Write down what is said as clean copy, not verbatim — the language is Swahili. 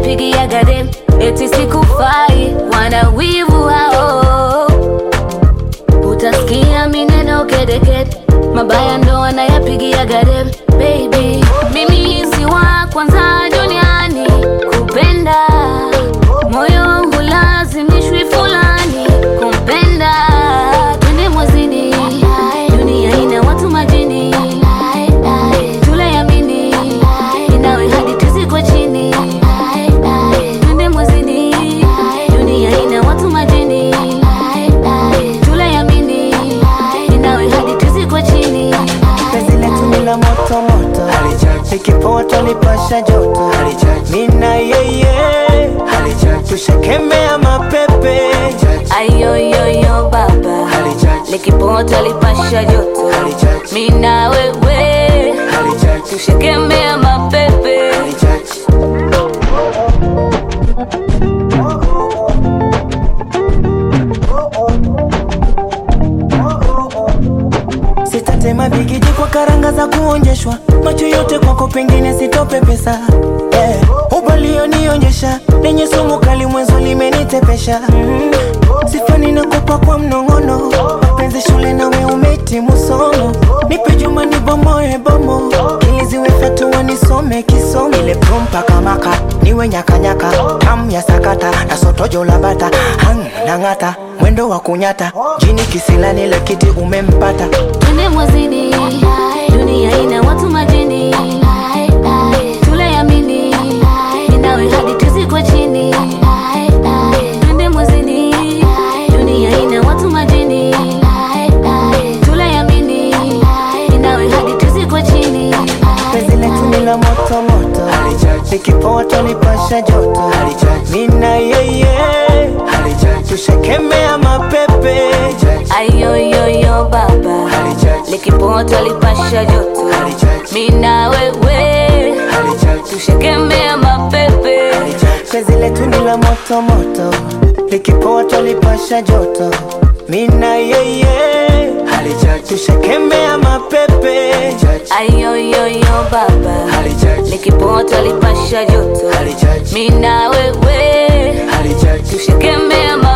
nayapigia gadem, eti sikufai, wana wivu hao. Utasikia mineno kedekede, mabaya ndo wanayapigia gadem. Baby, mimi si wa kwanza duniani kupenda, moyo hulazimishwi fulani kumpenda. Twende mwezini, dunia ina watu majini, tulayamini, inawe hadi tuziko chini. Twende mwezini, dunia ina watu majini, tulayamini, inawe hadi tuziko chini. Penzi letu ni la moto moto, likipoa tulipasha joto. Mina yeye tushakemea mapepe. Ayoyoyo baba, likipoa tulipasha joto. Mina wewe tushakemea mapepe. Sitatema bigiji kwa karanga za kuonjeshwa, macho yote kwako pengine sitope pesa. Ubalio nionyesha, lenye sumu kali mwenzo limenitepesha. Sifani nakupa kwa mnongono, mapenzi shule nawe umehitimu somo. Nipe juma ni bomoe bomo, ili ziwe fatua nisome kisomo. Ile prumpa kamaka, niwe nyaka nyaka, tam ya sakata, na sotojo labata, hang nangata, mwendo wa kunyata, jini kisila nile kiti umempata. Twende mwezini, dunia ina watu majini, tulayamini, inawe hadi tuziko chini. Twende mwezini, dunia ina watu majini, tulayamini, inawe hadi tuziko chini. Penzi letu ni la moto moto, likipoa tulipasha joto. Mina yeye tushakemea mapepe. Ayoyoyo baba, likipoa tulipasha joto. Mina wewe tushakemea mapepe. Penzi letu ni la moto moto, likipoa tulipasha joto. Mina yeye tushakemea mapepe. Ayoyoyo baba, likipoa tulipasha joto. Mina wewe tushakemea mapepe.